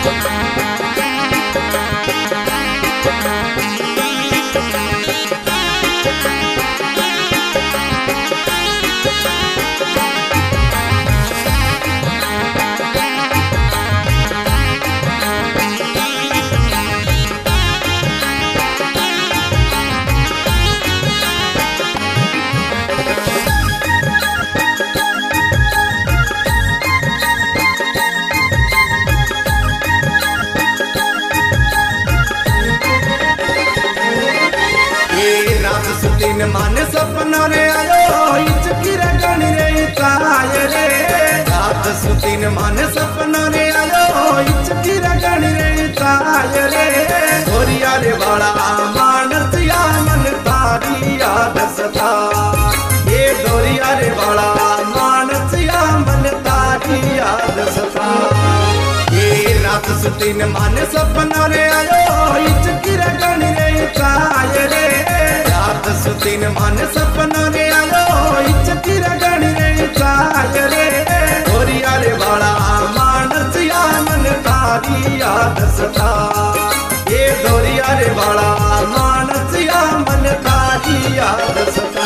सुतीन मन सपना रे आयो इचकी रगन रे ताय रे रात सुतीन मन सपना रे आयो इचकी रगन रे ताय रे गोरिया रे वाला मानस या मन तारी याद सता ये गोरिया रे वाला मानस या मन तारी याद सता ये रात सुतीन मन सपना रे आयो इचकी रगन रे ताय रे सुतीन मन सपना रे आयो इचकी रगन रे ताय रे गोरिया रे वाला मानस या मन तारी याद सता ये गोरिया रे वाला मानस या मन तारी याद सता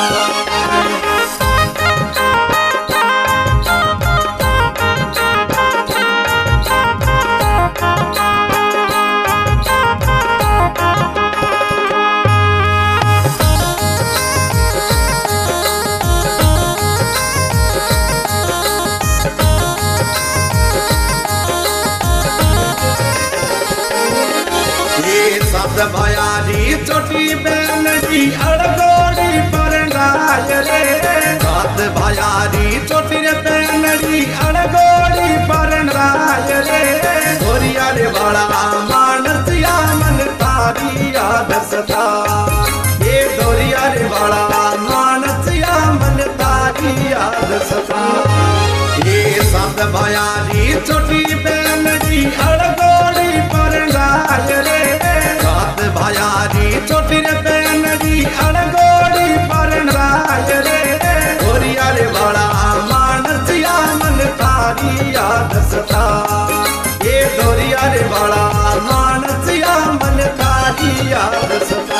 भयारी छोटी बहन की अड़गोड़ी पर राय रे सात भयारी छोटी बहन की अड़गोड़ी पर राय रे गोरिया रे वाला मानस या मन तारी याद सता ये गोरिया रे वाला मानस या मन तारी याद सता ये सात भयारी छोटी बहन की अड़गोड़ी पर राय रे भयारी छोटी बहन की अड़गोड़ी पर राय रे गोरिया रे वाला मानस या मन तारी याद सता ये गोरिया रे वाला मानस या मन तारी याद सता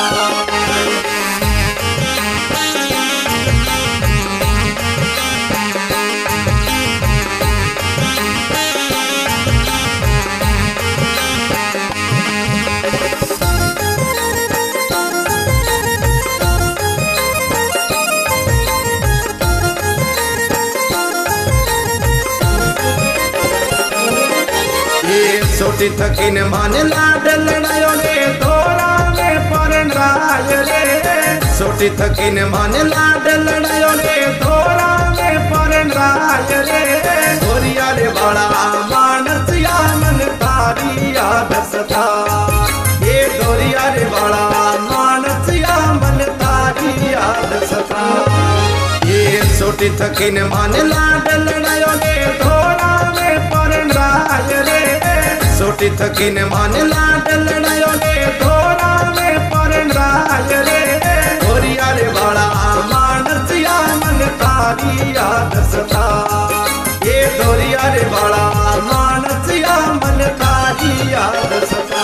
छोटी थकीन मान लाड लड़ायो रे तोरा रे परन राय रे छोटी थकीन मान लाड लड़ायो रे तोरा रे परन राय रे गोरिया रे वाला मानस या मन तारी याद सता ये गोरिया रे वाला मानस या मन तारी याद सता ये छोटी थकीन मान लाड लड़ायो रे तोरा रे परन राय रे छोटी थकीन मान लाड लड़ायो रे तोरा रे परन राय रे गोरिया रे वाला मानस या मन तारी याद सता ये गोरिया रे वाला मानस या मन तारी याद सता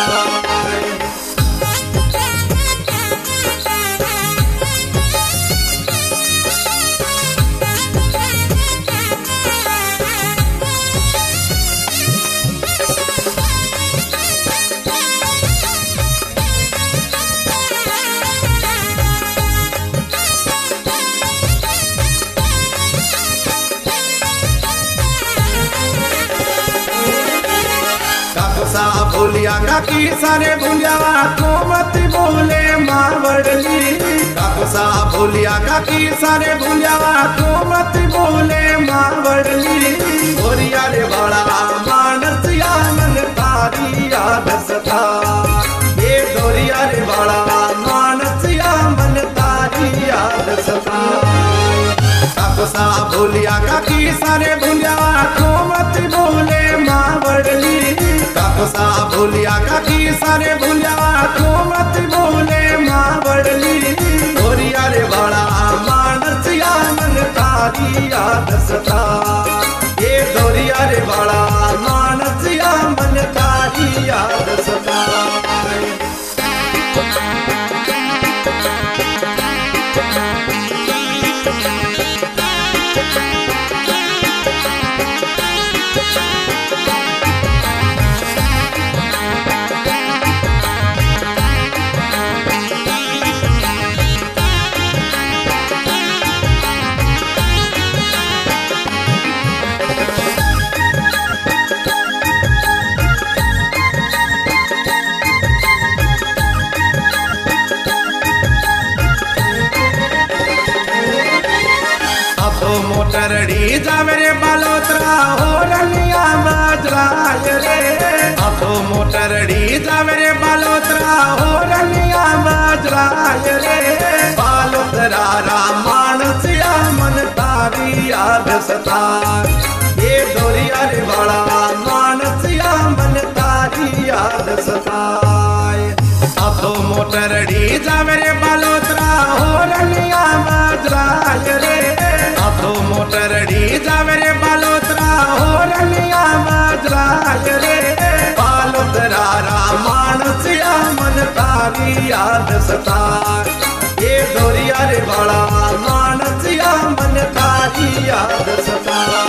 भूलिया काकी सारे भूलिया को मत बोले मावड़ली काकुसा भूलिया काकी सारे भूलिया को मत बोले मावड़ली गोरिया रे वाला मानस या मन तारी याद सता ये गोरिया रे वाला मानस या मन तारी याद सता काकुसा भूलिया काकी सारे भूलिया को मत बोले मावड़ली काकुसा भूलिया काकी सारे भूलिया को मत बोले मावड़ली गोरिया रे वाला मानस या मन तारी याद सता ये गोरिया रे वाला मानस या मन तारी जाय रे बालोतरा मानसिया मन तारी याद सताए ये दोरिया रे बड़ा मानसिया मन तारी याद सताए अब तो मोटर डी जावे रे बालोतरा हो रनिया मजराय रे अब तो मोटर डी जावे रे बालोतरा हो रनिया मजराय रे बालोतरा मानसिया मन तारी याद सताए ये दोरिया रे बड़ा मानसिया मन तारी याद सताए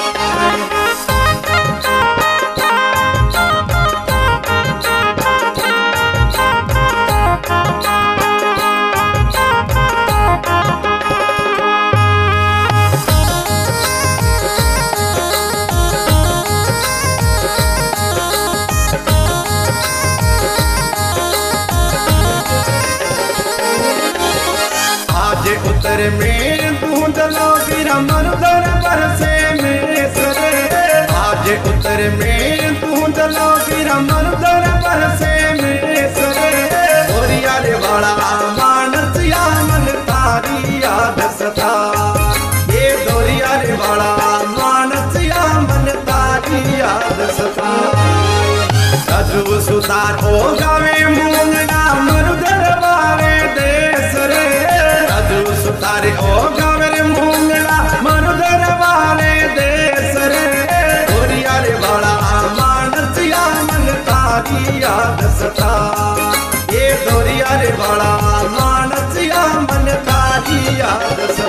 उत्तर में बूंद लो गिरा मरुदर बरसे में सरे आज उत्तर में बूंद लो गिरा मरुदर बरसे में सरे दोरिया रे बड़ा मानसिया मन तारी याद सता ये दोरिया रे बड़ा मानसिया मन तारी याद सता रजू सुतार हो गावे मूंगना मरुदर वारे देश रे सुतारे ओ गावे मूंगला मरुदर वाले देश रे दोरिया रे बड़ा मानसिया मन तारी याद सता ये दोरिया रे बड़ा मानसिया मन तारी याद सता